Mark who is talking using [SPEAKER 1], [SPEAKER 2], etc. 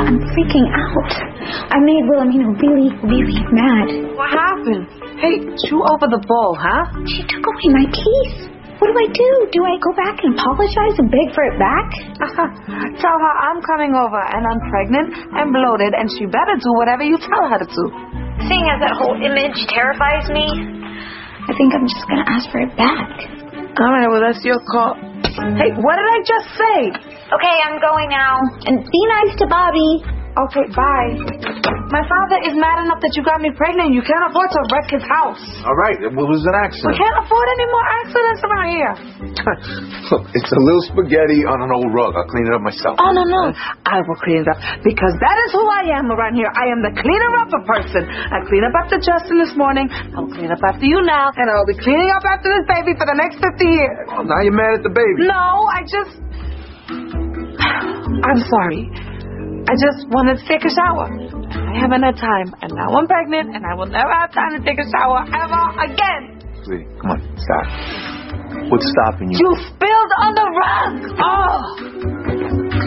[SPEAKER 1] I'm freaking out. I made Wilhelmina really, really mad.
[SPEAKER 2] What happened? Hey, chew over the bowl, huh?
[SPEAKER 1] She took away my piece. What do? Do I go back and apologize and beg for it back?
[SPEAKER 2] Tell her I'm coming over and I'm pregnant and bloated and she better do whatever you tell her to do.
[SPEAKER 1] Seeing as that whole image terrifies me, I think I'm just going to ask for it back.
[SPEAKER 2] All right, well, that's your call. Hey, what did I just say?
[SPEAKER 1] Okay, I'm going now. And be nice to Bobby.
[SPEAKER 2] Okay, bye. My father is mad enough that you got me pregnant. You can't afford to wreck his house.
[SPEAKER 3] All right, it was an accident.
[SPEAKER 2] We can't afford any more accidents around here.
[SPEAKER 3] Look, it's a little spaghetti on an old rug. I'll clean it up myself.
[SPEAKER 2] Oh, no. I will clean it up because that is who I am around here. I am the cleaner-upper person. I clean up after Justin this morning. I'll clean up after you now. And I'll be cleaning up after this baby for the next 50 years.
[SPEAKER 3] Well, now you're mad at the baby.
[SPEAKER 2] No, I'm sorry. I just wanted to take a shower. I haven't had time, and now I'm pregnant, and I will never have time to take a shower ever again.
[SPEAKER 3] Sweetie, come on, stop. What's stopping you?
[SPEAKER 2] You spilled on the rug. Oh.